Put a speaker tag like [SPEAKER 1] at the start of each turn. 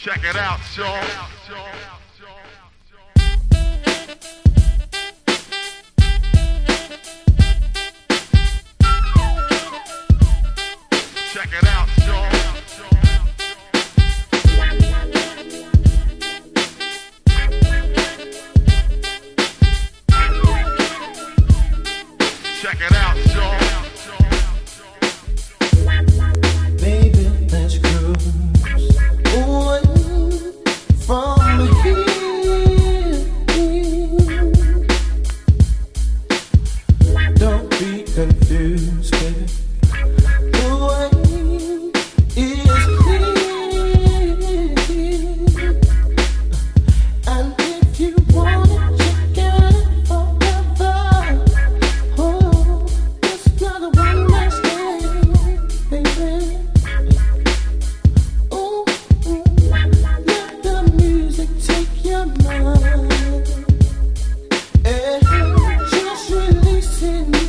[SPEAKER 1] Check it out, y'all. Check it out, y'all. Check it out, y'all.
[SPEAKER 2] Baby, let's cruise away from here. Don't be confused, baby. The way is clear. And if you want it, you get it forever. Oh, it's not a one-night stand, baby. Ooh, let the music take your mind. Just releasing